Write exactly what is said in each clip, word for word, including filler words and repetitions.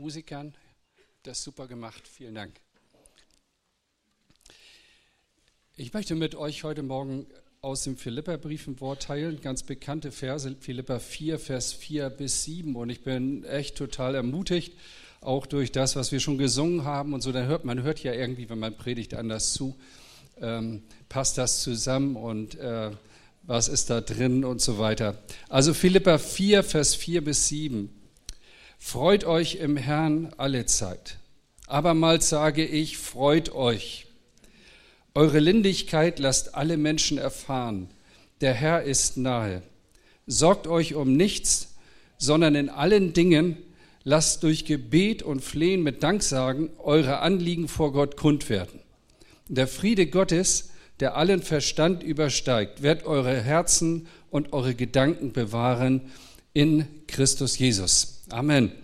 Musikern. Das ist super gemacht. Vielen Dank. Ich möchte mit euch heute Morgen aus dem Philipperbrief ein Wort teilen, ganz bekannte Verse, Philipper vier, Vers vier bis sieben. Und ich bin echt total ermutigt, auch durch das, was wir schon gesungen haben und so. Da hört, man hört ja irgendwie, wenn man predigt, anders zu, ähm, passt das zusammen und äh, was ist da drin und so weiter. Also Philipper vier, Vers vier bis sieben. Freut euch im Herrn alle Zeit. Abermals sage ich, freut euch. Eure Lindigkeit lasst alle Menschen erfahren. Der Herr ist nahe. Sorgt euch um nichts, sondern in allen Dingen lasst durch Gebet und Flehen mit Danksagen eure Anliegen vor Gott kund werden. Der Friede Gottes, der allen Verstand übersteigt, wird eure Herzen und eure Gedanken bewahren in Christus Jesus. Amen.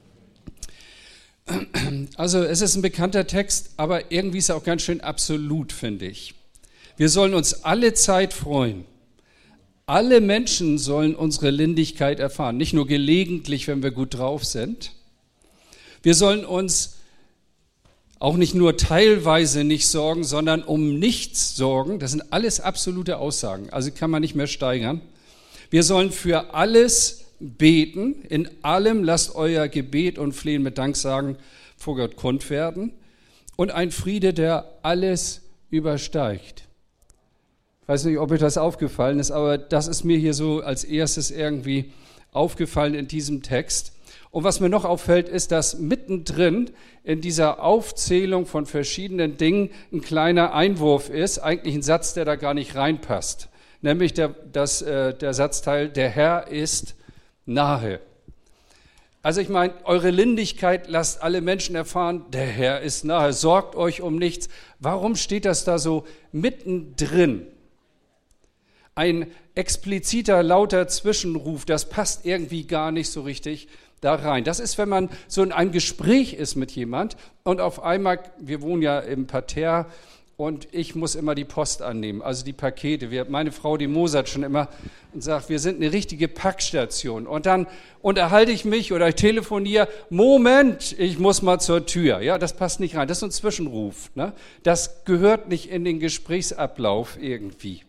Also es ist ein bekannter Text, aber irgendwie ist er auch ganz schön absolut, finde ich. Wir sollen uns alle Zeit freuen. Alle Menschen sollen unsere Lindigkeit erfahren, nicht nur gelegentlich, wenn wir gut drauf sind. Wir sollen uns auch nicht nur teilweise nicht sorgen, sondern um nichts sorgen. Das sind alles absolute Aussagen, also kann man nicht mehr steigern. Wir sollen für alles beten, in allem lasst euer Gebet und Flehen mit Danksagen vor Gott kund werden und ein Friede, der alles übersteigt. Ich weiß nicht, ob euch das aufgefallen ist, aber das ist mir hier so als erstes irgendwie aufgefallen in diesem Text. Und was mir noch auffällt, ist, dass mittendrin in dieser Aufzählung von verschiedenen Dingen ein kleiner Einwurf ist, eigentlich ein Satz, der da gar nicht reinpasst, nämlich der, das, äh, der Satzteil, der Herr ist nahe. Also ich meine, eure Lindigkeit lasst alle Menschen erfahren, der Herr ist nahe, sorgt euch um nichts. Warum steht das da so mittendrin? Ein expliziter, lauter Zwischenruf, das passt irgendwie gar nicht so richtig da rein. Das ist, wenn man so in einem Gespräch ist mit jemand und auf einmal, wir wohnen ja im Parterre, und ich muss immer die Post annehmen, also die Pakete. Wir, meine Frau, die mosert schon immer und sagt, wir sind eine richtige Packstation. Und dann unterhalte ich mich oder ich telefoniere, Moment, ich muss mal zur Tür. Ja, das passt nicht rein, das ist ein Zwischenruf. Ne? Das gehört nicht in den Gesprächsablauf irgendwie.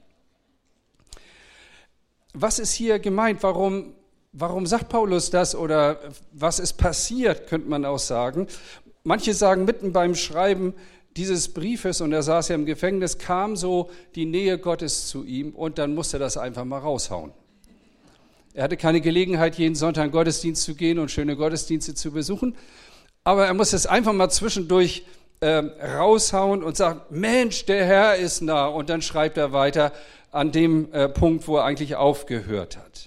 Was ist hier gemeint? Warum, warum sagt Paulus das oder was ist passiert, könnte man auch sagen. Manche sagen mitten beim Schreiben dieses Briefes, und er saß ja im Gefängnis, kam so die Nähe Gottes zu ihm und dann musste er das einfach mal raushauen. Er hatte keine Gelegenheit, jeden Sonntag in den Gottesdienst zu gehen und schöne Gottesdienste zu besuchen, aber er musste es einfach mal zwischendurch äh, raushauen und sagen, Mensch, der Herr ist nah, und dann schreibt er weiter an dem äh, Punkt, wo er eigentlich aufgehört hat.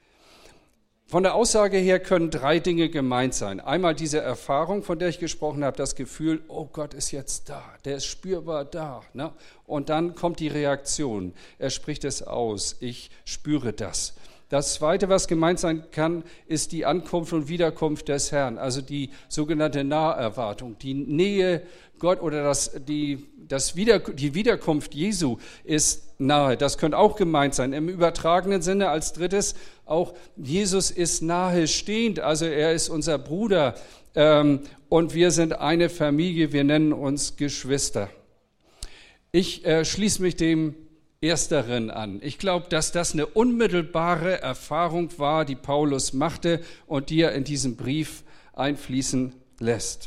Von der Aussage her können drei Dinge gemeint sein. Einmal diese Erfahrung, von der ich gesprochen habe, das Gefühl, oh Gott ist jetzt da, der ist spürbar da. Ne? Und dann kommt die Reaktion, er spricht es aus, ich spüre das. Das Zweite, was gemeint sein kann, ist die Ankunft und Wiederkunft des Herrn, also die sogenannte Naherwartung, die Nähe Gott oder das, die, das Wieder, die Wiederkunft Jesu ist nahe. Das könnte auch gemeint sein. Im übertragenen Sinne als drittes auch, Jesus ist nahe stehend, also er ist unser Bruder ähm, und wir sind eine Familie, wir nennen uns Geschwister. Ich äh, schließe mich dem Ersteren an. Ich glaube, dass das eine unmittelbare Erfahrung war, die Paulus machte und die er in diesem Brief einfließen lässt.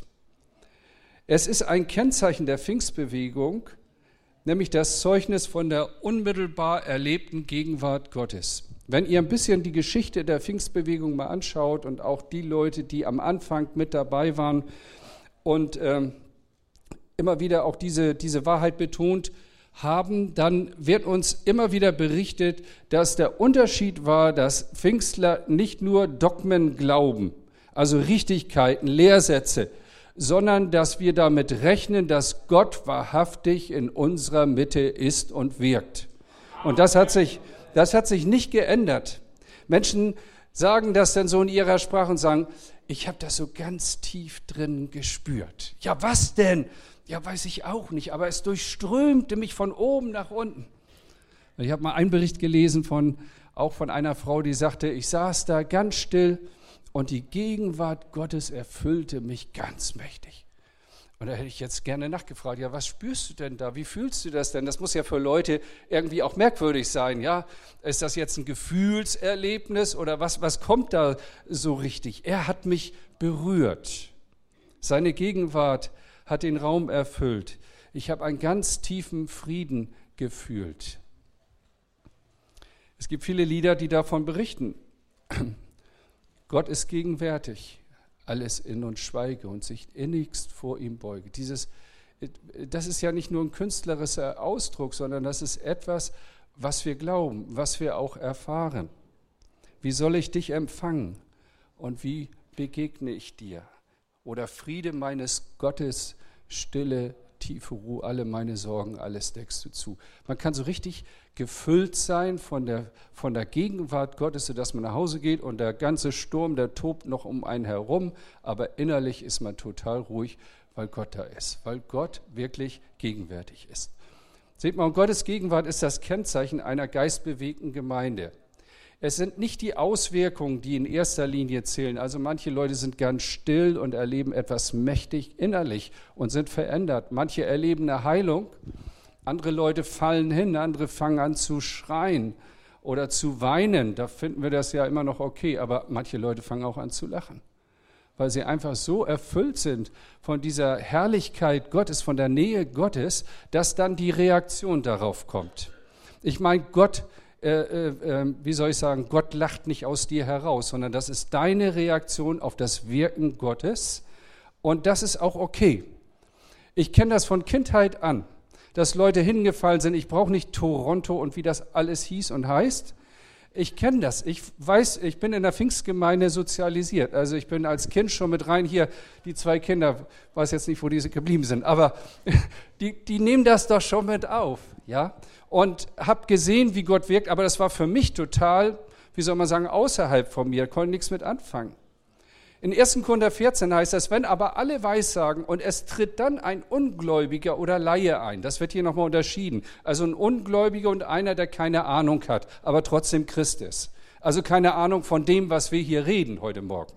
Es ist ein Kennzeichen der Pfingstbewegung, nämlich das Zeugnis von der unmittelbar erlebten Gegenwart Gottes. Wenn ihr ein bisschen die Geschichte der Pfingstbewegung mal anschaut und auch die Leute, die am Anfang mit dabei waren und ähm, immer wieder auch diese, diese Wahrheit betont haben, dann wird uns immer wieder berichtet, dass der Unterschied war, dass Pfingstler nicht nur Dogmen glauben, also Richtigkeiten, Lehrsätze, sondern dass wir damit rechnen, dass Gott wahrhaftig in unserer Mitte ist und wirkt. Und das hat sich, das hat sich nicht geändert. Menschen sagen das dann so in ihrer Sprache und sagen, ich habe das so ganz tief drin gespürt. Ja, was denn? Ja, weiß ich auch nicht, aber es durchströmte mich von oben nach unten. Ich habe mal einen Bericht gelesen von, auch von einer Frau, die sagte, ich saß da ganz still und die Gegenwart Gottes erfüllte mich ganz mächtig. Und da hätte ich jetzt gerne nachgefragt, ja, was spürst du denn da? Wie fühlst du das denn? Das muss ja für Leute irgendwie auch merkwürdig sein, ja? Ist das jetzt ein Gefühlserlebnis oder was, was kommt da so richtig? Er hat mich berührt. Seine Gegenwart hat den Raum erfüllt. Ich habe einen ganz tiefen Frieden gefühlt. Es gibt viele Lieder, die davon berichten. Gott ist gegenwärtig. Alles in und schweige und sich innigst vor ihm beuge. Dieses, das ist ja nicht nur ein künstlerischer Ausdruck, sondern das ist etwas, was wir glauben, was wir auch erfahren. Wie soll ich dich empfangen und wie begegne ich dir? Oder Friede meines Gottes, stille, tiefe Ruhe, alle meine Sorgen, alles deckst du zu. Man kann so richtig gefüllt sein von der, von der Gegenwart Gottes, sodass man nach Hause geht und der ganze Sturm, der tobt noch um einen herum, aber innerlich ist man total ruhig, weil Gott da ist, weil Gott wirklich gegenwärtig ist. Seht mal, und Gottes Gegenwart ist das Kennzeichen einer geistbewegten Gemeinde. Es sind nicht die Auswirkungen, die in erster Linie zählen. Also manche Leute sind ganz still und erleben etwas mächtig innerlich und sind verändert. Manche erleben eine Heilung, andere Leute fallen hin, andere fangen an zu schreien oder zu weinen. Da finden wir das ja immer noch okay, aber manche Leute fangen auch an zu lachen, weil sie einfach so erfüllt sind von dieser Herrlichkeit Gottes, von der Nähe Gottes, dass dann die Reaktion darauf kommt. Ich meine, Gott Äh, äh, wie soll ich sagen, Gott lacht nicht aus dir heraus, sondern das ist deine Reaktion auf das Wirken Gottes und das ist auch okay. Ich kenne das von Kindheit an, dass Leute hingefallen sind, ich brauche nicht Toronto und wie das alles hieß und heißt. Ich kenne das, ich weiß, ich bin in der Pfingstgemeinde sozialisiert, also ich bin als Kind schon mit rein, hier die zwei Kinder, weiß jetzt nicht, wo die geblieben sind, aber die, die nehmen das doch schon mit auf, ja. Und habe gesehen, wie Gott wirkt, aber das war für mich total, wie soll man sagen, außerhalb von mir, konnte nichts mit anfangen. In ersten Korinther vierzehn heißt das, wenn aber alle Weissagen und es tritt dann ein Ungläubiger oder Laie ein, das wird hier nochmal unterschieden, also ein Ungläubiger und einer, der keine Ahnung hat, aber trotzdem Christ ist. Also keine Ahnung von dem, was wir hier reden heute Morgen.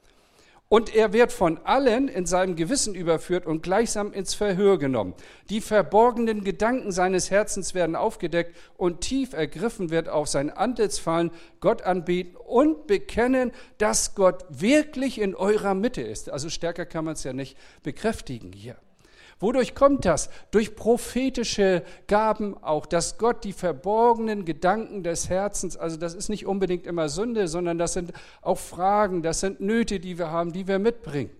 Und er wird von allen in seinem Gewissen überführt und gleichsam ins Verhör genommen. Die verborgenen Gedanken seines Herzens werden aufgedeckt und tief ergriffen wird auf sein Antlitz fallen, Gott anbeten und bekennen, dass Gott wirklich in eurer Mitte ist. Also stärker kann man es ja nicht bekräftigen hier. Wodurch kommt das? Durch prophetische Gaben auch, dass Gott die verborgenen Gedanken des Herzens, also das ist nicht unbedingt immer Sünde, sondern das sind auch Fragen, das sind Nöte, die wir haben, die wir mitbringen.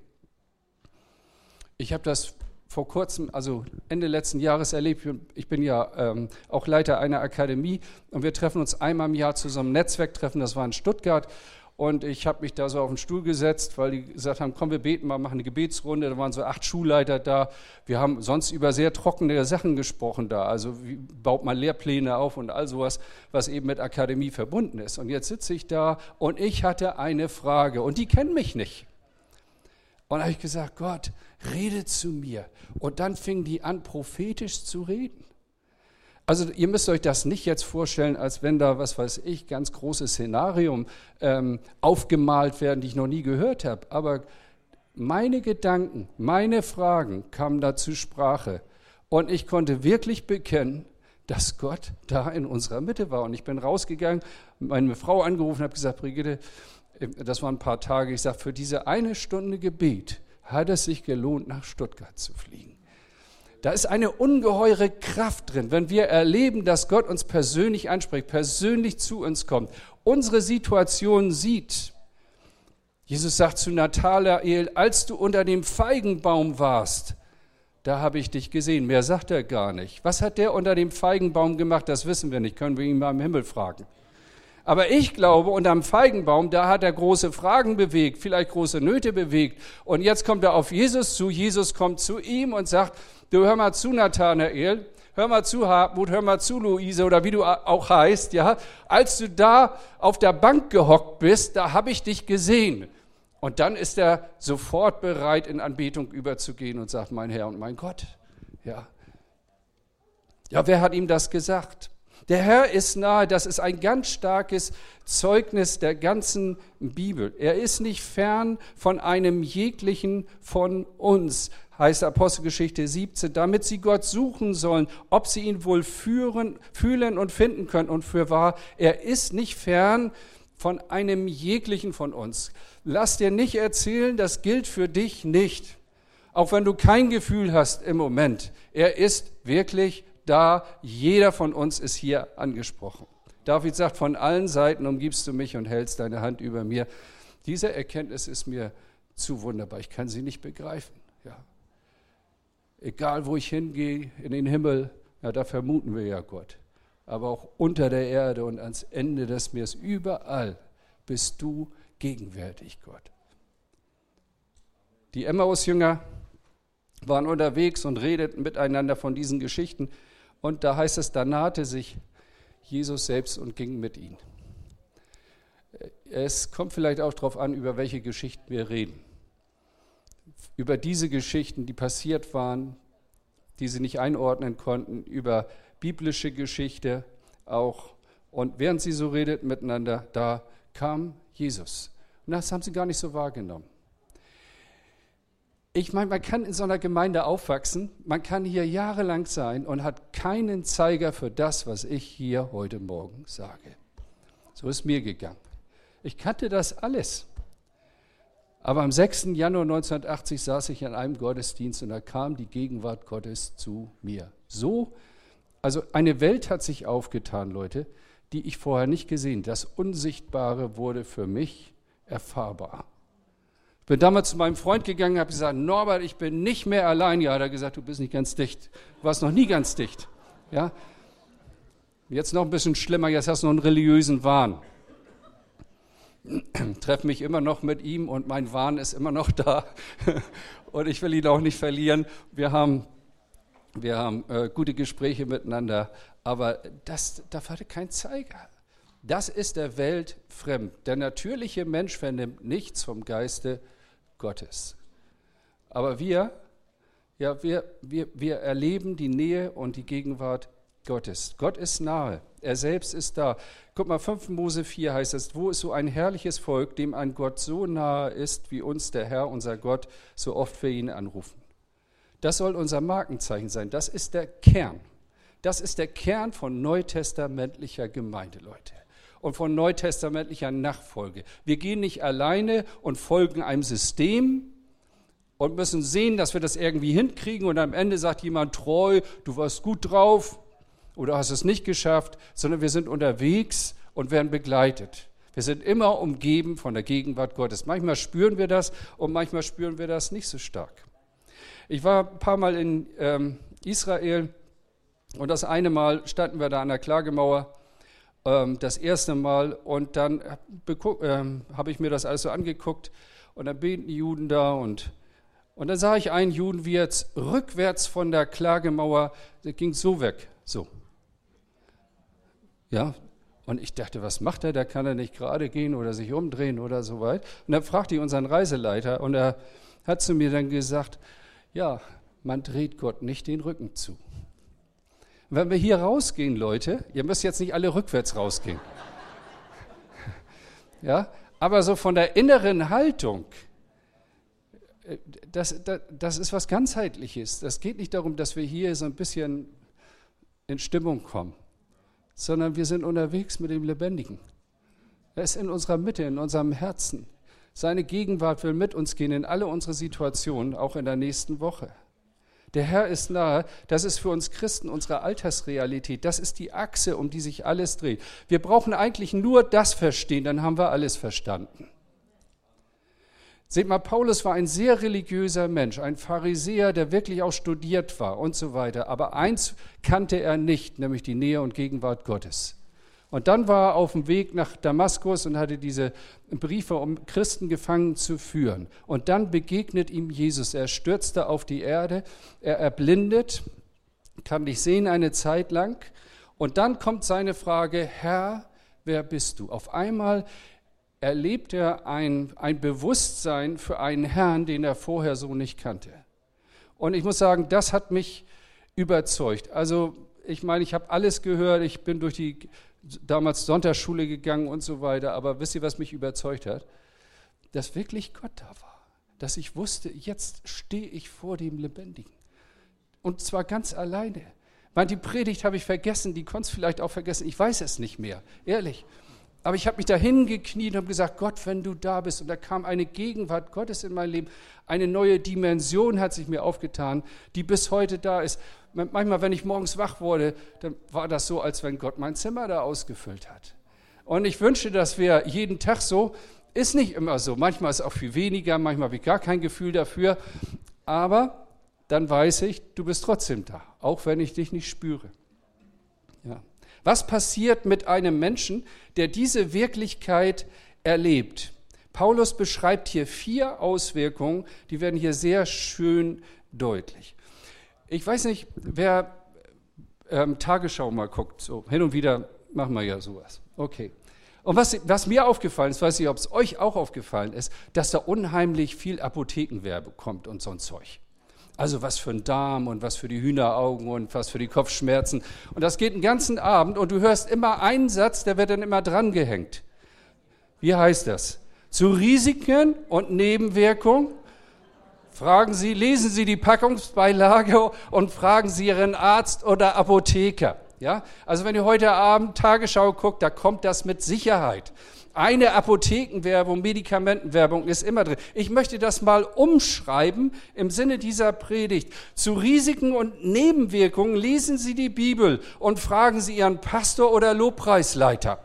Ich habe das vor kurzem, also Ende letzten Jahres erlebt. Ich bin ja ähm, auch Leiter einer Akademie und wir treffen uns einmal im Jahr zu so einem Netzwerktreffen, das war in Stuttgart. Und ich habe mich da so auf den Stuhl gesetzt, weil die gesagt haben, komm, wir beten mal, machen eine Gebetsrunde. Da waren so acht Schulleiter da. Wir haben sonst über sehr trockene Sachen gesprochen da. Also wie baut man Lehrpläne auf und all sowas, was eben mit Akademie verbunden ist. Und jetzt sitze ich da und ich hatte eine Frage und die kennen mich nicht. Und da habe ich gesagt, Gott, rede zu mir. Und dann fingen die an, prophetisch zu reden. Also ihr müsst euch das nicht jetzt vorstellen, als wenn da, was weiß ich, ganz großes Szenarium ähm, aufgemalt werden, die ich noch nie gehört habe. Aber meine Gedanken, meine Fragen kamen da zur Sprache. Und ich konnte wirklich bekennen, dass Gott da in unserer Mitte war. Und ich bin rausgegangen, meine Frau angerufen, habe gesagt, Brigitte, das waren ein paar Tage, ich sage, für diese eine Stunde Gebet hat es sich gelohnt, nach Stuttgart zu fliegen. Da ist eine ungeheure Kraft drin, wenn wir erleben, dass Gott uns persönlich anspricht, persönlich zu uns kommt, unsere Situation sieht. Jesus sagt zu Nathanael, als du unter dem Feigenbaum warst, da habe ich dich gesehen. Mehr sagt er gar nicht. Was hat der unter dem Feigenbaum gemacht? Das wissen wir nicht, können wir ihn mal im Himmel fragen. Aber ich glaube, unterm Feigenbaum, da hat er große Fragen bewegt, vielleicht große Nöte bewegt. Und jetzt kommt er auf Jesus zu. Jesus kommt zu ihm und sagt, du hör mal zu, Nathanael, hör mal zu, Hartmut, hör mal zu, Luise oder wie du auch heißt. Ja, als du da auf der Bank gehockt bist, da habe ich dich gesehen. Und dann ist er sofort bereit, in Anbetung überzugehen und sagt, mein Herr und mein Gott. Ja, ja, wer hat ihm das gesagt? Der Herr ist nahe, das ist ein ganz starkes Zeugnis der ganzen Bibel. Er ist nicht fern von einem jeglichen von uns, heißt Apostelgeschichte siebzehn, damit sie Gott suchen sollen, ob sie ihn wohl führen, fühlen und finden können. Und für wahr, er ist nicht fern von einem jeglichen von uns. Lass dir nicht erzählen, das gilt für dich nicht. Auch wenn du kein Gefühl hast im Moment. Er ist wirklich da, jeder von uns ist hier angesprochen. David sagt, von allen Seiten umgibst du mich und hältst deine Hand über mir. Diese Erkenntnis ist mir zu wunderbar, ich kann sie nicht begreifen. Ja. Egal, wo ich hingehe, in den Himmel, ja, da vermuten wir ja Gott. Aber auch unter der Erde und ans Ende des Meeres, überall bist du gegenwärtig, Gott. Die Emmaus-Jünger waren unterwegs und redeten miteinander von diesen Geschichten. Und da heißt es, da nahte sich Jesus selbst und ging mit ihnen. Es kommt vielleicht auch darauf an, über welche Geschichten wir reden. Über diese Geschichten, die passiert waren, die sie nicht einordnen konnten, über biblische Geschichte auch. Und während sie so redeten miteinander, da kam Jesus. Und das haben sie gar nicht so wahrgenommen. Ich meine, man kann in so einer Gemeinde aufwachsen, man kann hier jahrelang sein und hat keinen Zeiger für das, was ich hier heute Morgen sage. So ist mir gegangen. Ich kannte das alles. Aber am sechsten Januar neunzehnhundertachtzig saß ich in einem Gottesdienst und da kam die Gegenwart Gottes zu mir. So, also eine Welt hat sich aufgetan, Leute, die ich vorher nicht gesehen. Das Unsichtbare wurde für mich erfahrbar. Ich bin damals zu meinem Freund gegangen, habe gesagt, Norbert, ich bin nicht mehr allein. Ja, hat er gesagt, du bist nicht ganz dicht. Du warst noch nie ganz dicht. Ja? Jetzt noch ein bisschen schlimmer, jetzt hast du noch einen religiösen Wahn. Treffe mich immer noch mit ihm und mein Wahn ist immer noch da. Und ich will ihn auch nicht verlieren. Wir haben, wir haben äh, gute Gespräche miteinander, aber das, da war kein Zeiger. Das ist der Welt fremd. Der natürliche Mensch vernimmt nichts vom Geiste Gottes. Aber wir, ja, wir, wir, wir erleben die Nähe und die Gegenwart Gottes. Gott ist nahe. Er selbst ist da. Guck mal, fünften Mose vier heißt es, wo ist so ein herrliches Volk, dem ein Gott so nahe ist, wie uns der Herr, unser Gott, so oft wir ihn anrufen. Das soll unser Markenzeichen sein. Das ist der Kern. Das ist der Kern von neutestamentlicher Gemeinde, Leute. Und von neutestamentlicher Nachfolge. Wir gehen nicht alleine und folgen einem System und müssen sehen, dass wir das irgendwie hinkriegen und am Ende sagt jemand treu, du warst gut drauf oder hast es nicht geschafft, sondern wir sind unterwegs und werden begleitet. Wir sind immer umgeben von der Gegenwart Gottes. Manchmal spüren wir das und manchmal spüren wir das nicht so stark. Ich war ein paar Mal in ähm, Israel und das eine Mal standen wir da an der Klagemauer. Das erste Mal und dann ähm, habe ich mir das alles so angeguckt und dann beten die Juden da und, und dann sah ich einen Juden, wie jetzt rückwärts von der Klagemauer, der ging so weg, so. Ja, und ich dachte, was macht er, da kann er nicht gerade gehen oder sich umdrehen oder so weit. Und dann fragte ich unseren Reiseleiter und er hat zu mir dann gesagt, ja, man dreht Gott nicht den Rücken zu. Wenn wir hier rausgehen, Leute, ihr müsst jetzt nicht alle rückwärts rausgehen. Ja, aber so von der inneren Haltung, das, das, das ist was Ganzheitliches. Das geht nicht darum, dass wir hier so ein bisschen in Stimmung kommen, sondern wir sind unterwegs mit dem Lebendigen. Er ist in unserer Mitte, in unserem Herzen. Seine Gegenwart will mit uns gehen in alle unsere Situationen, auch in der nächsten Woche. Der Herr ist nahe, das ist für uns Christen unsere Alltagsrealität, das ist die Achse, um die sich alles dreht. Wir brauchen eigentlich nur das verstehen, dann haben wir alles verstanden. Seht mal, Paulus war ein sehr religiöser Mensch, ein Pharisäer, der wirklich auch studiert war und so weiter. Aber eins kannte er nicht, nämlich die Nähe und Gegenwart Gottes. Und dann war er auf dem Weg nach Damaskus und hatte diese Briefe, um Christen gefangen zu führen. Und dann begegnet ihm Jesus. Er stürzte auf die Erde, er erblindet, kann nicht sehen eine Zeit lang. Und dann kommt seine Frage, Herr, wer bist du? Auf einmal erlebt er ein, ein Bewusstsein für einen Herrn, den er vorher so nicht kannte. Und ich muss sagen, das hat mich überzeugt. Also ich meine, ich habe alles gehört, ich bin durch die damals Sonntagsschule gegangen und so weiter, aber wisst ihr, was mich überzeugt hat? Dass wirklich Gott da war, dass ich wusste, jetzt stehe ich vor dem Lebendigen und zwar ganz alleine. Ich meine, die Predigt habe ich vergessen, die konntest vielleicht auch vergessen, ich weiß es nicht mehr, ehrlich. Aber ich habe mich da hingekniet und habe gesagt, Gott, wenn du da bist. Und da kam eine Gegenwart Gottes in mein Leben. Eine neue Dimension hat sich mir aufgetan, die bis heute da ist. Manchmal, wenn ich morgens wach wurde, dann war das so, als wenn Gott mein Zimmer da ausgefüllt hat. Und ich wünsche, dass wir jeden Tag so, ist nicht immer so. Manchmal ist es auch viel weniger, manchmal habe ich gar kein Gefühl dafür. Aber dann weiß ich, du bist trotzdem da, auch wenn ich dich nicht spüre. Ja. Was passiert mit einem Menschen, der diese Wirklichkeit erlebt? Paulus beschreibt hier vier Auswirkungen, die werden hier sehr schön deutlich. Ich weiß nicht, wer ähm, Tagesschau mal guckt, so hin und wieder machen wir ja sowas. Okay. Und was, was mir aufgefallen ist, weiß nicht, ob es euch auch aufgefallen ist, dass da unheimlich viel Apothekenwerbe kommt und so ein Zeug. Also was für den Darm und was für die Hühneraugen und was für die Kopfschmerzen. Und das geht den ganzen Abend und du hörst immer einen Satz, der wird dann immer dran gehängt. Wie heißt das? Zu Risiken und Nebenwirkungen fragen Sie, lesen Sie die Packungsbeilage und fragen Sie Ihren Arzt oder Apotheker. Ja? Also wenn ihr heute Abend Tagesschau guckt, da kommt das mit Sicherheit. Eine Apothekenwerbung, Medikamentenwerbung ist immer drin. Ich möchte das mal umschreiben im Sinne dieser Predigt. Zu Risiken und Nebenwirkungen lesen Sie die Bibel und fragen Sie Ihren Pastor oder Lobpreisleiter.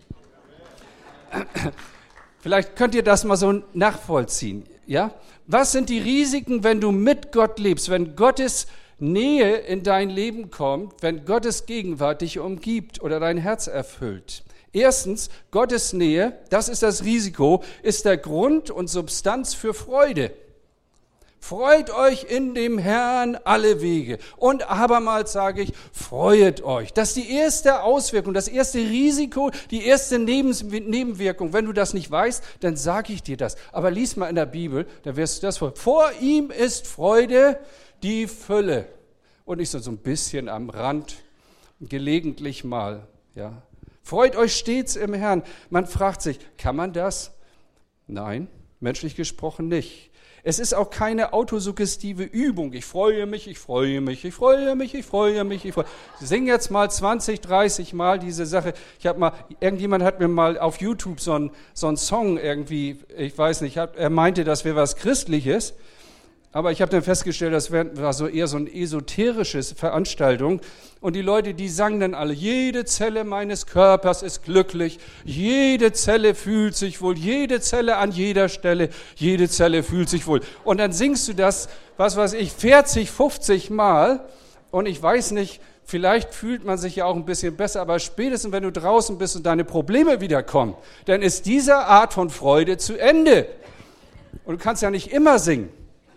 Vielleicht könnt ihr das mal so nachvollziehen. Ja? Was sind die Risiken, wenn du mit Gott lebst, wenn Gottes Nähe in dein Leben kommt, wenn Gottes Gegenwart dich umgibt oder dein Herz erfüllt? Erstens, Gottes Nähe, das ist das Risiko, ist der Grund und Substanz für Freude. Freut euch in dem Herrn alle Wege. Und abermals sage ich, freuet euch. Das ist die erste Auswirkung, das erste Risiko, die erste Nebenwirkung. Wenn du das nicht weißt, dann sage ich dir das. Aber lies mal in der Bibel, dann wirst du das vor. Vor ihm ist Freude die Fülle. Und nicht so, so ein bisschen am Rand, gelegentlich mal, ja. Freut euch stets im Herrn. Man fragt sich, kann man das? Nein, menschlich gesprochen nicht. Es ist auch keine autosuggestive Übung. Ich freue mich, ich freue mich, ich freue mich, ich freue mich, ich freue mich. Sing jetzt mal zwanzig, dreißig Mal diese Sache. Ich habe mal, irgendjemand hat mir mal auf YouTube so einen so einen Song irgendwie, ich weiß nicht, er meinte, das wäre was Christliches. Aber ich habe dann festgestellt, das war so eher so eine esoterische Veranstaltung. Und die Leute, die sangen dann alle, jede Zelle meines Körpers ist glücklich, jede Zelle fühlt sich wohl, jede Zelle an jeder Stelle, jede Zelle fühlt sich wohl. Und dann singst du das, was weiß ich, vierzig, fünfzig Mal. Und ich weiß nicht, vielleicht fühlt man sich ja auch ein bisschen besser, aber spätestens, wenn du draußen bist und deine Probleme wiederkommen, dann ist diese Art von Freude zu Ende. Und du kannst ja nicht immer singen.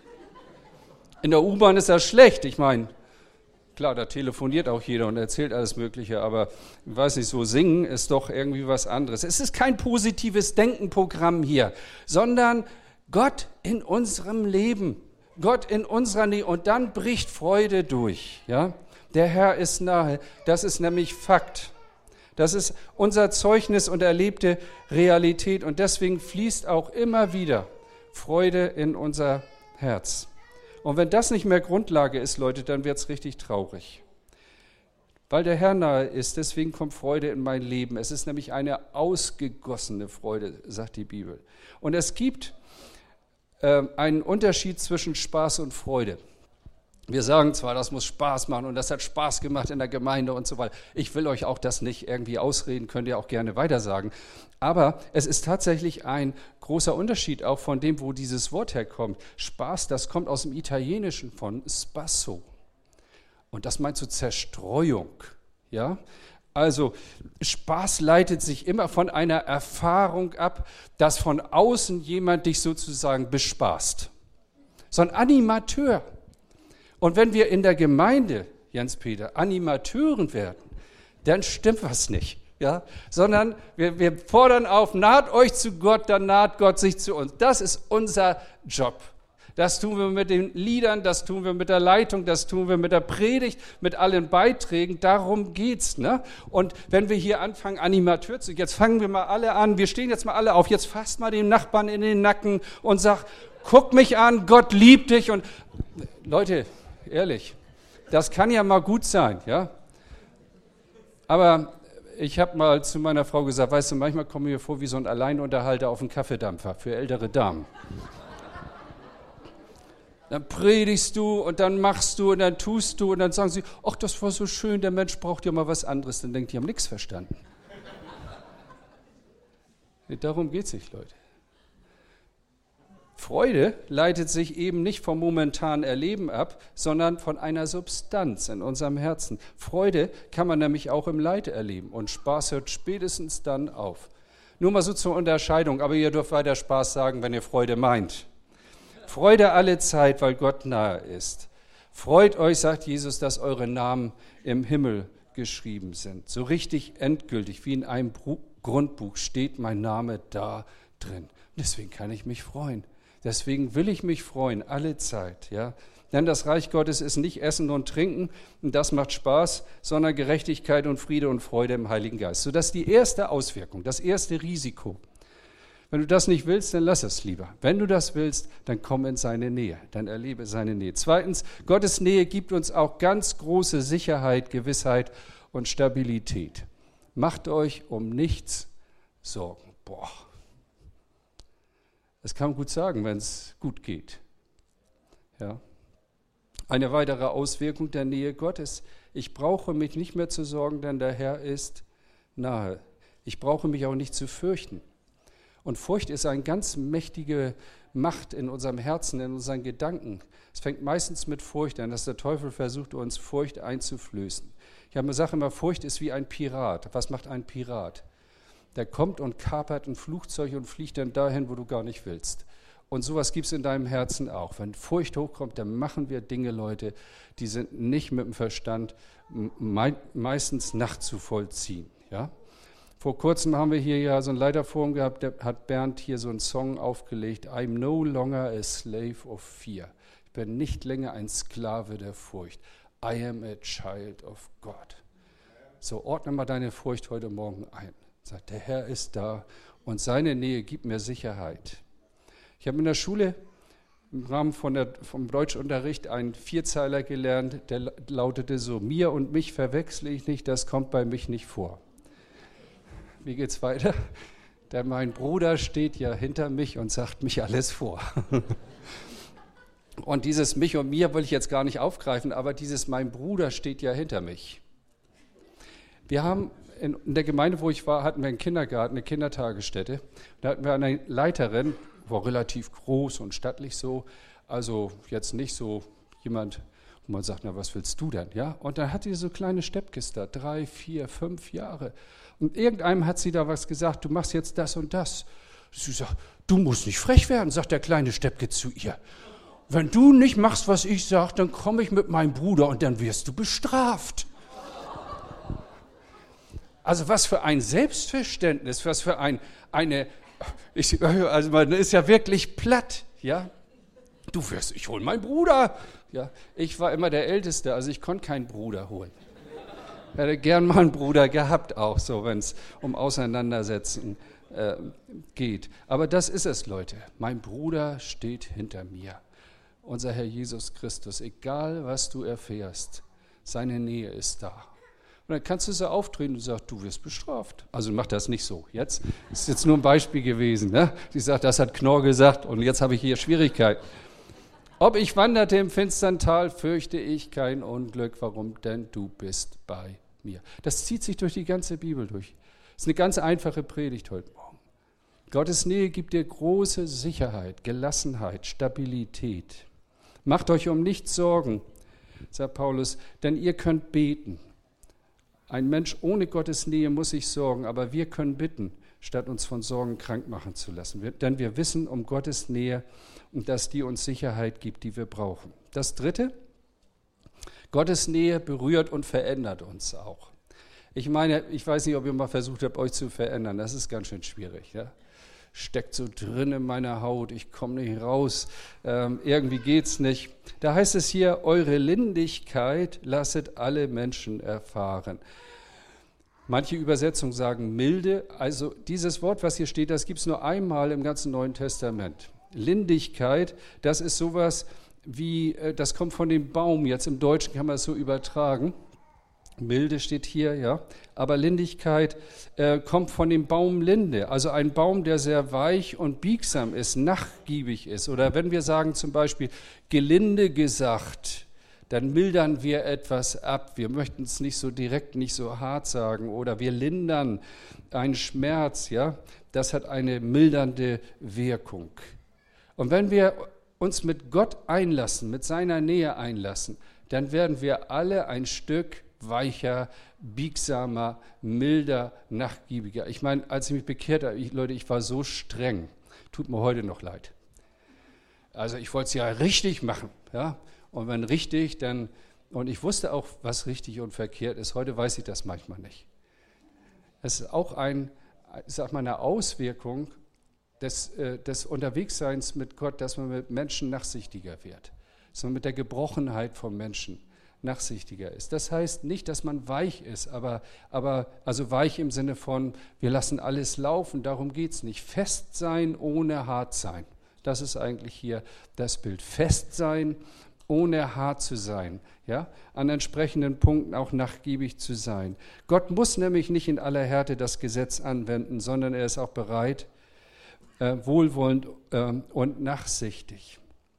In der U-Bahn ist das schlecht, ich meine, klar, da telefoniert auch jeder und erzählt alles Mögliche, aber ich weiß nicht, so singen ist doch irgendwie was anderes. Es ist kein positives Denkenprogramm hier, sondern Gott in unserem Leben, Gott in unserer Nähe und dann bricht Freude durch. Ja? Der Herr ist nahe, das ist nämlich Fakt. Das ist unser Zeugnis und erlebte Realität und deswegen fließt auch immer wieder Freude in unser Herz. Und wenn das nicht mehr Grundlage ist, Leute, dann wird es richtig traurig. Weil der Herr nahe ist, deswegen kommt Freude in mein Leben. Es ist nämlich eine ausgegossene Freude, sagt die Bibel. Und es gibt äh, einen Unterschied zwischen Spaß und Freude. Wir sagen zwar, das muss Spaß machen und das hat Spaß gemacht in der Gemeinde und so weiter. Ich will euch auch das nicht irgendwie ausreden, könnt ihr auch gerne weitersagen. Aber es ist tatsächlich ein großer Unterschied auch von dem, wo dieses Wort herkommt. Spaß, das kommt aus dem Italienischen von spasso. Und das meint so Zerstreuung. Ja? Also Spaß leitet sich immer von einer Erfahrung ab, dass von außen jemand dich sozusagen bespaßt. So ein Animateur. Und wenn wir in der Gemeinde, Jens-Peter, Animateuren werden, dann stimmt was nicht. Ja? Sondern wir, wir fordern auf, naht euch zu Gott, dann naht Gott sich zu uns. Das ist unser Job. Das tun wir mit den Liedern, das tun wir mit der Leitung, das tun wir mit der Predigt, mit allen Beiträgen. Darum geht's. Ne? Und wenn wir hier anfangen, Animateur zu, jetzt fangen wir mal alle an, wir stehen jetzt mal alle auf, jetzt fasst mal den Nachbarn in den Nacken und sag, guck mich an, Gott liebt dich. Und Leute, ehrlich, das kann ja mal gut sein, ja. Aber ich habe mal zu meiner Frau gesagt, weißt du, manchmal komme ich mir vor wie so ein Alleinunterhalter auf dem Kaffeedampfer für ältere Damen. Dann predigst du und dann machst du und dann tust du und dann sagen sie, ach, das war so schön, der Mensch braucht ja mal was anderes. Dann denkt, die haben nichts verstanden. Darum geht es nicht, Leute. Freude leitet sich eben nicht vom momentanen Erleben ab, sondern von einer Substanz in unserem Herzen. Freude kann man nämlich auch im Leid erleben und Spaß hört spätestens dann auf. Nur mal so zur Unterscheidung, aber ihr dürft weiter Spaß sagen, wenn ihr Freude meint. Freude alle Zeit, weil Gott nahe ist. Freut euch, sagt Jesus, dass eure Namen im Himmel geschrieben sind. So richtig endgültig, wie in einem Grundbuch steht mein Name da drin. Deswegen kann ich mich freuen. Deswegen will ich mich freuen, alle Zeit. Ja? Denn das Reich Gottes ist nicht Essen und Trinken, und das macht Spaß, sondern Gerechtigkeit und Friede und Freude im Heiligen Geist. So, das ist die erste Auswirkung, das erste Risiko. Wenn du das nicht willst, dann lass es lieber. Wenn du das willst, dann komm in seine Nähe, dann erlebe seine Nähe. Zweitens, Gottes Nähe gibt uns auch ganz große Sicherheit, Gewissheit und Stabilität. Macht euch um nichts Sorgen. Boah. Das kann man gut sagen, wenn es gut geht. Ja. Eine weitere Auswirkung der Nähe Gottes. Ich brauche mich nicht mehr zu sorgen, denn der Herr ist nahe. Ich brauche mich auch nicht zu fürchten. Und Furcht ist eine ganz mächtige Macht in unserem Herzen, in unseren Gedanken. Es fängt meistens mit Furcht an, dass der Teufel versucht, uns Furcht einzuflößen. Ich habe eine Sache immer, Furcht ist wie ein Pirat. Was macht ein Pirat? Der kommt und kapert ein Flugzeug und fliegt dann dahin, wo du gar nicht willst. Und sowas gibt es in deinem Herzen auch. Wenn Furcht hochkommt, dann machen wir Dinge, Leute, die sind nicht mit dem Verstand me- meistens nachzuvollziehen. Ja? Vor kurzem haben wir hier ja so ein Leiterforum gehabt, da hat Bernd hier so einen Song aufgelegt, I'm no longer a slave of fear. Ich bin nicht länger ein Sklave der Furcht. I am a child of God. So, ordne mal deine Furcht heute Morgen ein. Sagt, der Herr ist da und seine Nähe gibt mir Sicherheit. Ich habe in der Schule im Rahmen von der, vom Deutschunterricht einen Vierzeiler gelernt, der lautete so, mir und mich verwechsle ich nicht, das kommt bei mich nicht vor. Wie geht's weiter? Der mein Bruder steht ja hinter mich und sagt mich alles vor. Und dieses mich und mir will ich jetzt gar nicht aufgreifen, aber dieses mein Bruder steht ja hinter mich. Wir haben in der Gemeinde, wo ich war, hatten wir einen Kindergarten, eine Kindertagesstätte. Da hatten wir eine Leiterin, war relativ groß und stattlich so, also jetzt nicht so jemand, wo man sagt, na was willst du denn? Ja? Und dann hat sie so kleine Steppkes da, drei, vier, fünf Jahre. Und irgendeinem hat sie da was gesagt, du machst jetzt das und das. Sie sagt, du musst nicht frech werden, sagt der kleine Steppke zu ihr. Wenn du nicht machst, was ich sage, dann komme ich mit meinem Bruder und dann wirst du bestraft. Also was für ein Selbstverständnis, was für ein, eine, ich, also man ist ja wirklich platt, ja. Du wirst, ich hole meinen Bruder. Ja, ich war immer der Älteste, also ich konnte keinen Bruder holen. Ich hätte gern mal einen Bruder gehabt auch, so wenn es um Auseinandersetzen äh, geht. Aber das ist es, Leute. Mein Bruder steht hinter mir. Unser Herr Jesus Christus, egal was du erfährst, seine Nähe ist da. Und dann kannst du so auftreten und sagst, du wirst bestraft. Also mach das nicht so. Jetzt ist jetzt nur ein Beispiel gewesen. Ne? Die sagt, das hat Knorr gesagt und jetzt habe ich hier Schwierigkeiten. Ob ich wanderte im finstern Tal, fürchte ich kein Unglück. Warum? Denn du bist bei mir. Das zieht sich durch die ganze Bibel durch. Das ist eine ganz einfache Predigt heute Morgen. Gottes Nähe gibt dir große Sicherheit, Gelassenheit, Stabilität. Macht euch um nichts Sorgen, sagt Paulus, denn ihr könnt beten. Ein Mensch ohne Gottes Nähe muss sich sorgen, aber wir können bitten, statt uns von Sorgen krank machen zu lassen. Wir, denn wir wissen um Gottes Nähe und dass die uns Sicherheit gibt, die wir brauchen. Das Dritte, Gottes Nähe berührt und verändert uns auch. Ich meine, ich weiß nicht, ob ihr mal versucht habt, euch zu verändern. Das ist ganz schön schwierig. Ja? steckt so drin in meiner Haut, ich komme nicht raus, ähm, irgendwie geht's nicht. Da heißt es hier, eure Lindigkeit lasset alle Menschen erfahren. Manche Übersetzungen sagen milde, also dieses Wort, was hier steht, das gibt es nur einmal im ganzen Neuen Testament. Lindigkeit, das ist sowas wie, das kommt von dem Baum, jetzt im Deutschen kann man es so übertragen. Milde steht hier, ja, aber Lindigkeit äh, kommt von dem Baum Linde, also ein Baum, der sehr weich und biegsam ist, nachgiebig ist. Oder wenn wir sagen zum Beispiel gelinde gesagt, dann mildern wir etwas ab. Wir möchten es nicht so direkt, nicht so hart sagen. Oder wir lindern einen Schmerz, ja, das hat eine mildernde Wirkung. Und wenn wir uns mit Gott einlassen, mit seiner Nähe einlassen, dann werden wir alle ein Stück weicher, biegsamer, milder, nachgiebiger. Ich meine, als ich mich bekehrt habe, ich, Leute, ich war so streng. Tut mir heute noch leid. Also ich wollte es ja richtig machen. Ja? Und wenn richtig, dann, und ich wusste auch, was richtig und verkehrt ist. Heute weiß ich das manchmal nicht. Es ist auch ein, ich sag mal, eine Auswirkung des, äh, des Unterwegsseins mit Gott, dass man mit Menschen nachsichtiger wird. Dass man mit der Gebrochenheit von Menschen nachsichtiger ist. Das heißt nicht, dass man weich ist, aber, aber also weich im Sinne von, wir lassen alles laufen, darum geht es nicht. Fest sein ohne hart sein. Das ist eigentlich hier das Bild. Fest sein, ohne hart zu sein. Ja? An entsprechenden Punkten auch nachgiebig zu sein. Gott muss nämlich nicht in aller Härte das Gesetz anwenden, sondern er ist auch bereit, äh, wohlwollend äh, und nachsichtig.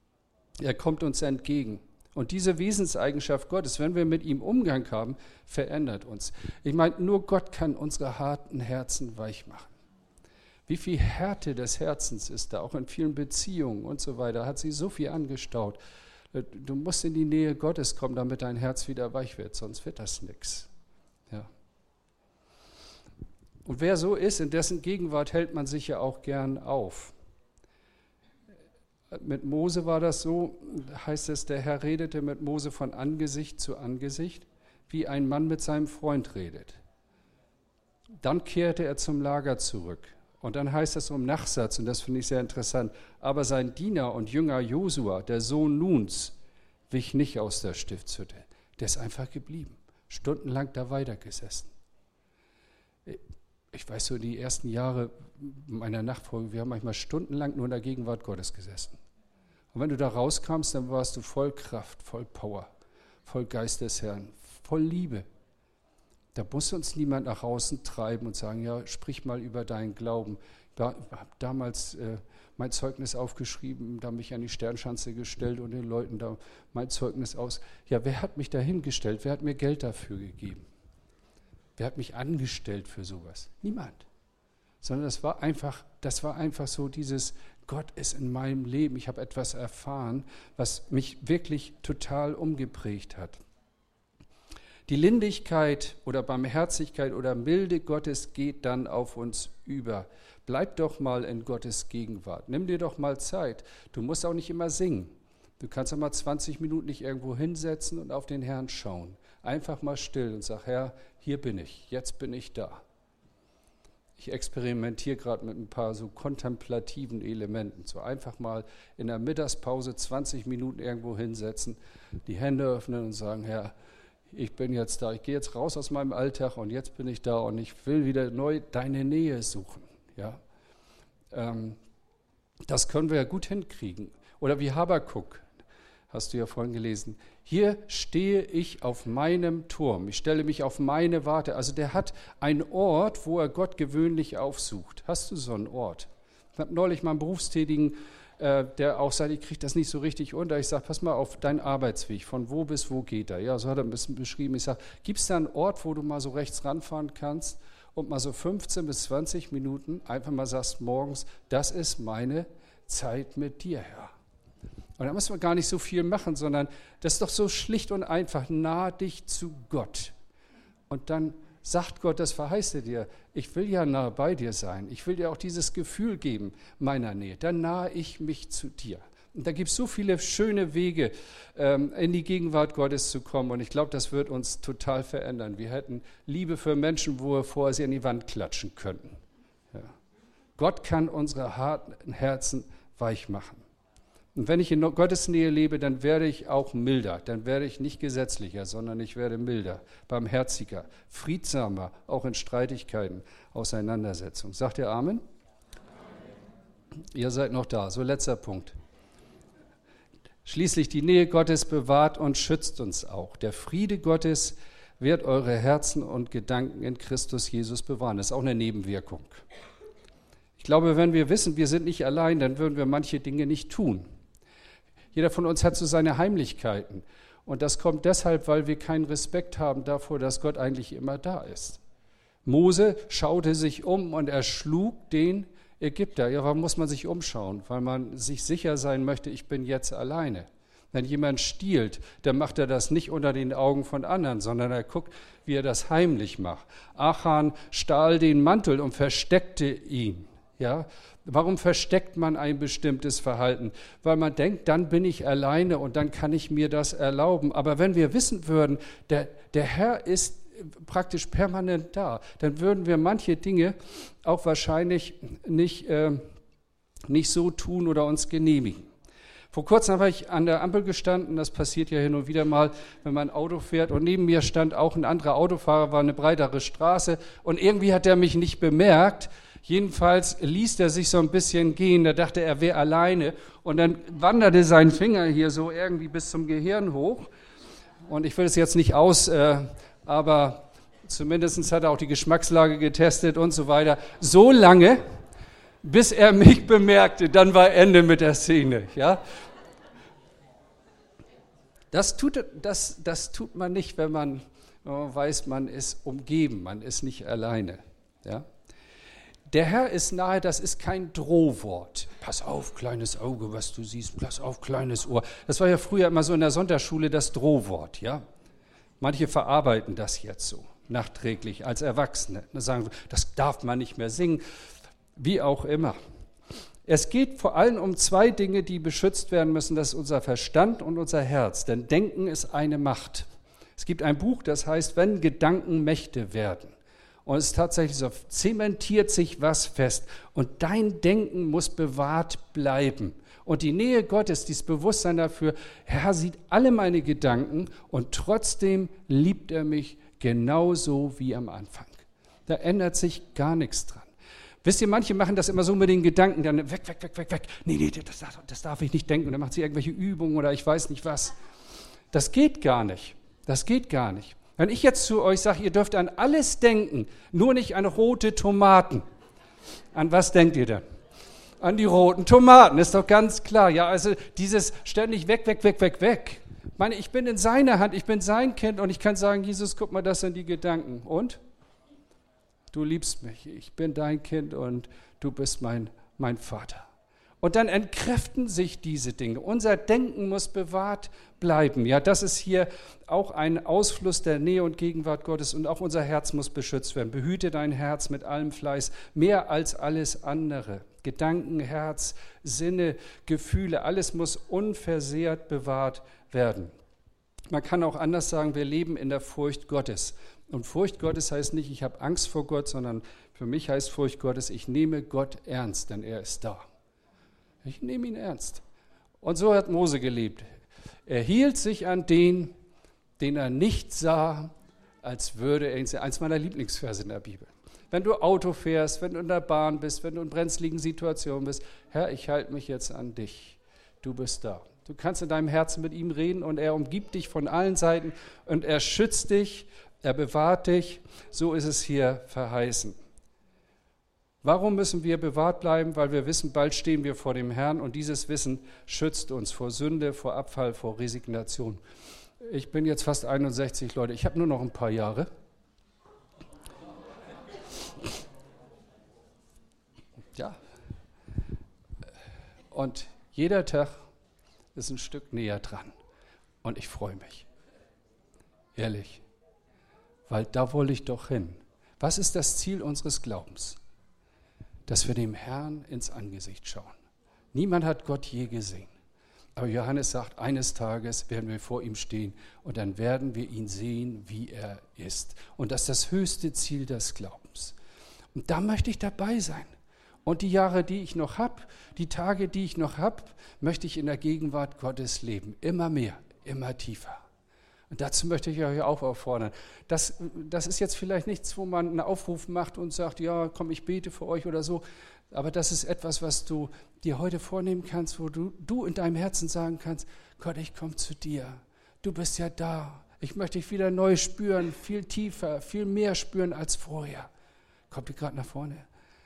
Er kommt uns entgegen. Und diese Wesenseigenschaft Gottes, wenn wir mit ihm Umgang haben, verändert uns. Ich meine, nur Gott kann unsere harten Herzen weich machen. Wie viel Härte des Herzens ist da, auch in vielen Beziehungen und so weiter, hat sich so viel angestaut. Du musst in die Nähe Gottes kommen, damit dein Herz wieder weich wird, sonst wird das nichts. Ja. Und wer so ist, in dessen Gegenwart hält man sich ja auch gern auf. Mit Mose war das so, heißt es, der Herr redete mit Mose von Angesicht zu Angesicht, wie ein Mann mit seinem Freund redet. Dann kehrte er zum Lager zurück. Und dann heißt es im Nachsatz, und das finde ich sehr interessant, aber sein Diener und Jünger Josua, der Sohn Nuns, wich nicht aus der Stiftshütte. Der ist einfach geblieben, stundenlang da weitergesessen. Ich weiß so, die ersten Jahre meiner Nachfolge, wir haben manchmal stundenlang nur in der Gegenwart Gottes gesessen. Und wenn du da rauskamst, dann warst du voll Kraft, voll Power, voll Geist des Herrn, voll Liebe. Da muss uns niemand nach außen treiben und sagen, ja, sprich mal über deinen Glauben. Ich habe damals äh, mein Zeugnis aufgeschrieben, da mich an die Sternschanze gestellt und den Leuten da mein Zeugnis aus. Ja, wer hat mich da hingestellt? Wer hat mir Geld dafür gegeben? Wer hat mich angestellt für sowas? Niemand. Sondern das war einfach, das war einfach so dieses, Gott ist in meinem Leben. Ich habe etwas erfahren, was mich wirklich total umgeprägt hat. Die Lindigkeit oder Barmherzigkeit oder Milde Gottes geht dann auf uns über. Bleib doch mal in Gottes Gegenwart. Nimm dir doch mal Zeit. Du musst auch nicht immer singen. Du kannst auch mal zwanzig Minuten dich irgendwo hinsetzen und auf den Herrn schauen. Einfach mal still und sag, Herr, hier bin ich, jetzt bin ich da. Ich experimentiere gerade mit ein paar so kontemplativen Elementen. So einfach mal in der Mittagspause zwanzig Minuten irgendwo hinsetzen, die Hände öffnen und sagen, Herr, ich bin jetzt da, ich gehe jetzt raus aus meinem Alltag und jetzt bin ich da und ich will wieder neu deine Nähe suchen. Ja? Ähm, das können wir ja gut hinkriegen. Oder wie Habakuk, hast du ja vorhin gelesen. Hier stehe ich auf meinem Turm, ich stelle mich auf meine Warte. Also der hat einen Ort, wo er Gott gewöhnlich aufsucht. Hast du so einen Ort? Ich habe neulich mal einen Berufstätigen, äh, der auch sagt, ich kriege das nicht so richtig unter. Ich sage, pass mal auf deinen Arbeitsweg, von wo bis wo geht er? Ja, so hat er ein bisschen beschrieben. Ich sage, gibt es da einen Ort, wo du mal so rechts ranfahren kannst und mal so fünfzehn bis zwanzig Minuten einfach mal sagst morgens, das ist meine Zeit mit dir, Herr. Und da muss man gar nicht so viel machen, sondern das ist doch so schlicht und einfach, nah dich zu Gott. Und dann sagt Gott, das verheißt er dir, ich will ja nah bei dir sein. Ich will dir auch dieses Gefühl geben meiner Nähe. Dann nahe ich mich zu dir. Und da gibt es so viele schöne Wege, ähm, in die Gegenwart Gottes zu kommen. Und ich glaube, das wird uns total verändern. Wir hätten Liebe für Menschen, wo wir vorher sie an die Wand klatschen könnten. Ja. Gott kann unsere harten Herzen weich machen. Und wenn ich in Gottes Nähe lebe, dann werde ich auch milder. Dann werde ich nicht gesetzlicher, sondern ich werde milder, barmherziger, friedsamer, auch in Streitigkeiten, Auseinandersetzungen. Sagt ihr Amen? Amen? Ihr seid noch da. So, letzter Punkt. Schließlich die Nähe Gottes bewahrt und schützt uns auch. Der Friede Gottes wird eure Herzen und Gedanken in Christus Jesus bewahren. Das ist auch eine Nebenwirkung. Ich glaube, wenn wir wissen, wir sind nicht allein, dann würden wir manche Dinge nicht tun. Jeder von uns hat so seine Heimlichkeiten. Und das kommt deshalb, weil wir keinen Respekt haben davor, dass Gott eigentlich immer da ist. Mose schaute sich um und erschlug den Ägypter. Ja, warum muss man sich umschauen? Weil man sich sicher sein möchte, ich bin jetzt alleine. Wenn jemand stiehlt, dann macht er das nicht unter den Augen von anderen, sondern er guckt, wie er das heimlich macht. Achan stahl den Mantel und versteckte ihn. Ja, warum versteckt man ein bestimmtes Verhalten? Weil man denkt, dann bin ich alleine und dann kann ich mir das erlauben. Aber wenn wir wissen würden, der, der Herr ist praktisch permanent da, dann würden wir manche Dinge auch wahrscheinlich nicht, äh, nicht so tun oder uns genehmigen. Vor kurzem habe ich an der Ampel gestanden, das passiert ja hin und wieder mal, wenn man Auto fährt, und neben mir stand auch ein anderer Autofahrer, war eine breitere Straße, und irgendwie hat er mich nicht bemerkt. Jedenfalls ließ er sich so ein bisschen gehen, da dachte er, er wäre alleine, und dann wanderte sein Finger hier so irgendwie bis zum Gehirn hoch, und ich will es jetzt nicht aus, äh, aber zumindest hat er auch die Geschmackslage getestet und so weiter, so lange, bis er mich bemerkte, dann war Ende mit der Szene. Ja? Das, tut, das, das tut man nicht, wenn man, wenn man weiß, man ist umgeben, man ist nicht alleine. Ja? Der Herr ist nahe, das ist kein Drohwort. Pass auf, kleines Auge, was du siehst, pass auf, kleines Ohr. Das war ja früher immer so in der Sonntagsschule das Drohwort. Ja? Manche verarbeiten das jetzt so, nachträglich, als Erwachsene. Da sagen, das darf man nicht mehr singen. Wie auch immer. Es geht vor allem um zwei Dinge, die beschützt werden müssen. Das ist unser Verstand und unser Herz. Denn Denken ist eine Macht. Es gibt ein Buch, das heißt, wenn Gedanken Mächte werden. Und es ist tatsächlich so, zementiert sich was fest. Und dein Denken muss bewahrt bleiben. Und die Nähe Gottes, dieses Bewusstsein dafür, Herr sieht alle meine Gedanken und trotzdem liebt er mich genauso wie am Anfang. Da ändert sich gar nichts dran. Wisst ihr, manche machen das immer so mit den Gedanken, dann weg, weg, weg, weg, weg. Nee, nee, das, das darf ich nicht denken. Und dann macht sie irgendwelche Übungen oder ich weiß nicht was. Das geht gar nicht. Das geht gar nicht. Wenn ich jetzt zu euch sage, ihr dürft an alles denken, nur nicht an rote Tomaten. An was denkt ihr denn? An die roten Tomaten, ist doch ganz klar. Ja, also dieses ständig weg, weg, weg, weg, weg. Ich meine, ich bin in seiner Hand, ich bin sein Kind und ich kann sagen, Jesus, guck mal, das sind die Gedanken. Und? Du liebst mich, ich bin dein Kind und du bist mein, mein Vater. Und dann entkräften sich diese Dinge. Unser Denken muss bewahrt bleiben. Ja, das ist hier auch ein Ausfluss der Nähe und Gegenwart Gottes, und auch unser Herz muss beschützt werden. Behüte dein Herz mit allem Fleiß, mehr als alles andere. Gedanken, Herz, Sinne, Gefühle, alles muss unversehrt bewahrt werden. Man kann auch anders sagen, wir leben in der Furcht Gottes. Und Furcht Gottes heißt nicht, ich habe Angst vor Gott, sondern für mich heißt Furcht Gottes, ich nehme Gott ernst, denn er ist da. Ich nehme ihn ernst. Und so hat Mose gelebt. Er hielt sich an den, den er nicht sah, als würde er ihn sehen. Eins meiner Lieblingsverse in der Bibel. Wenn du Auto fährst, wenn du in der Bahn bist, wenn du in brenzligen Situationen bist, Herr, ich halte mich jetzt an dich. Du bist da. Du kannst in deinem Herzen mit ihm reden und er umgibt dich von allen Seiten und er schützt dich, er bewahrt dich. So ist es hier verheißen. Warum müssen wir bewahrt bleiben? Weil wir wissen, bald stehen wir vor dem Herrn und dieses Wissen schützt uns vor Sünde, vor Abfall, vor Resignation. Ich bin jetzt fast einundsechzig, Leute, ich habe nur noch ein paar Jahre. Ja. Und jeder Tag ist ein Stück näher dran und ich freue mich. Ehrlich. Weil da wollte ich doch hin. Was ist das Ziel unseres Glaubens? Dass wir dem Herrn ins Angesicht schauen. Niemand hat Gott je gesehen. Aber Johannes sagt, eines Tages werden wir vor ihm stehen und dann werden wir ihn sehen, wie er ist. Und das ist das höchste Ziel des Glaubens. Und da möchte ich dabei sein. Und die Jahre, die ich noch habe, die Tage, die ich noch habe, möchte ich in der Gegenwart Gottes leben. Immer mehr, immer tiefer. Und dazu möchte ich euch auch auffordern. Das, das ist jetzt vielleicht nichts, wo man einen Aufruf macht und sagt, ja, komm, ich bete für euch oder so. Aber das ist etwas, was du dir heute vornehmen kannst, wo du, du in deinem Herzen sagen kannst, Gott, ich komme zu dir. Du bist ja da. Ich möchte dich wieder neu spüren, viel tiefer, viel mehr spüren als vorher. Kommt ihr gerade nach vorne?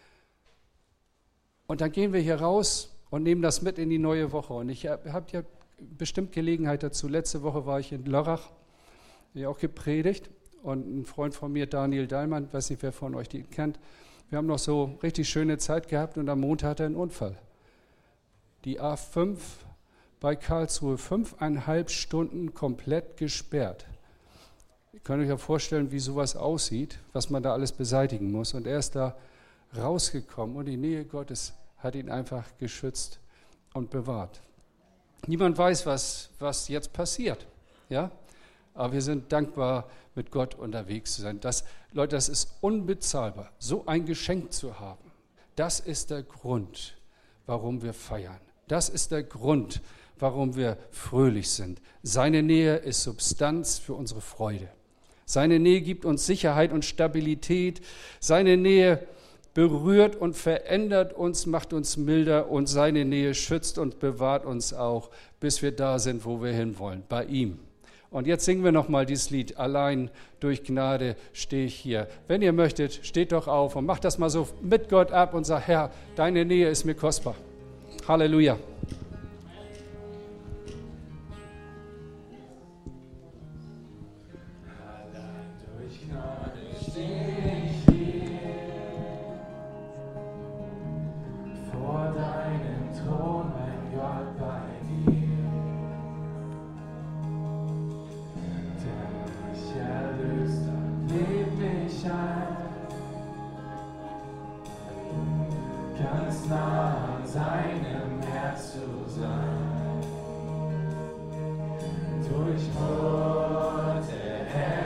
Und dann gehen wir hier raus und nehmen das mit in die neue Woche. Und ich habe hab ja bestimmt Gelegenheit dazu. Letzte Woche war ich in Lörrach, habe ich auch gepredigt. Und ein Freund von mir, Daniel Dahlmann, ich weiß nicht, wer von euch die kennt, wir haben noch so richtig schöne Zeit gehabt und am Montag hatte er einen Unfall. Die A fünf bei Karlsruhe, fünfeinhalb Stunden komplett gesperrt. Ihr könnt euch ja vorstellen, wie sowas aussieht, was man da alles beseitigen muss. Und er ist da rausgekommen und die Nähe Gottes hat ihn einfach geschützt und bewahrt. Niemand weiß, was, was jetzt passiert, ja? Aber wir sind dankbar, mit Gott unterwegs zu sein. Das, Leute, das ist unbezahlbar, so ein Geschenk zu haben. Das ist der Grund, warum wir feiern. Das ist der Grund, warum wir fröhlich sind. Seine Nähe ist Substanz für unsere Freude. Seine Nähe gibt uns Sicherheit und Stabilität. Seine Nähe berührt und verändert uns, macht uns milder und seine Nähe schützt und bewahrt uns auch, bis wir da sind, wo wir hinwollen, bei ihm. Und jetzt singen wir nochmal dieses Lied, allein durch Gnade stehe ich hier. Wenn ihr möchtet, steht doch auf und macht das mal so mit Gott ab und sagt, Herr, deine Nähe ist mir kostbar. Halleluja.